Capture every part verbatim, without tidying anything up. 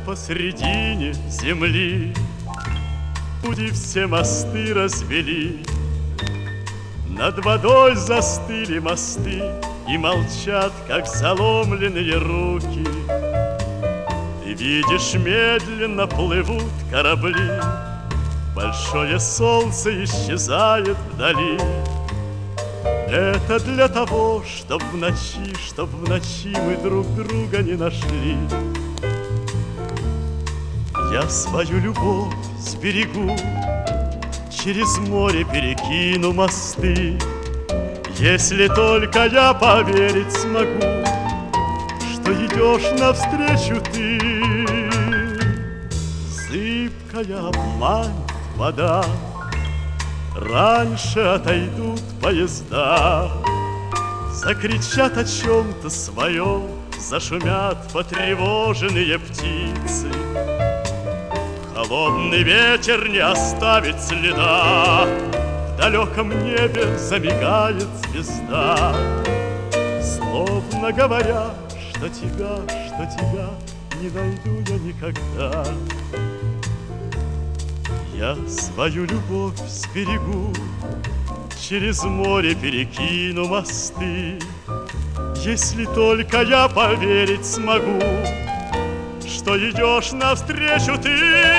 посредине земли. Люди все мосты развели, над водой застыли мосты и молчат, как заломленные руки. Ты видишь, медленно плывут корабли, большое солнце исчезает вдали. Это для того, чтоб в ночи, чтоб в ночи мы друг друга не нашли. Я свою любовь сберегу, через море перекину мосты, если только я поверить смогу, что идешь навстречу ты. Зыбкая обманет вода, раньше отойдут поезда, закричат о чем-то своем, зашумят потревоженные птицы. Холодный ветер не оставит следа, в далеком небе замигает звезда, словно говоря, что тебя, что тебя не найду я никогда. Я свою любовь сберегу, через море перекину мосты, если только я поверить смогу, что идешь навстречу ты.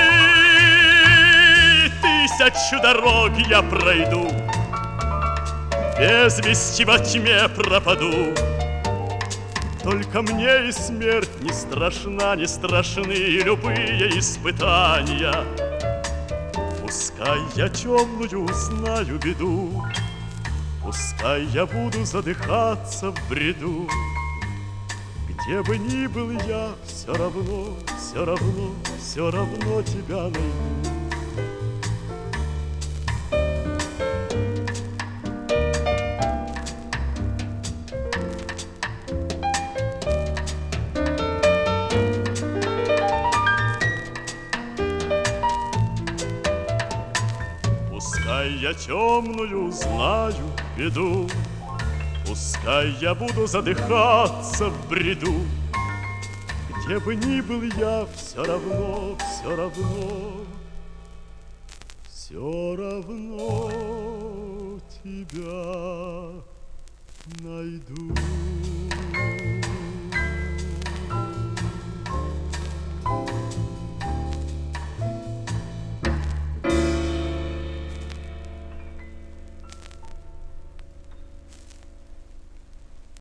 Тысячу дорог я пройду, без вести во тьме пропаду. Только мне и смерть не страшна, не страшны любые испытания. Пускай я темную узнаю беду, пускай я буду задыхаться в бреду, где бы ни был я, все равно, все равно, все равно тебя найду. Пускай я темную знаю беду, пускай я буду задыхаться в бреду, где бы ни был я, все равно, все равно, все равно тебя найду.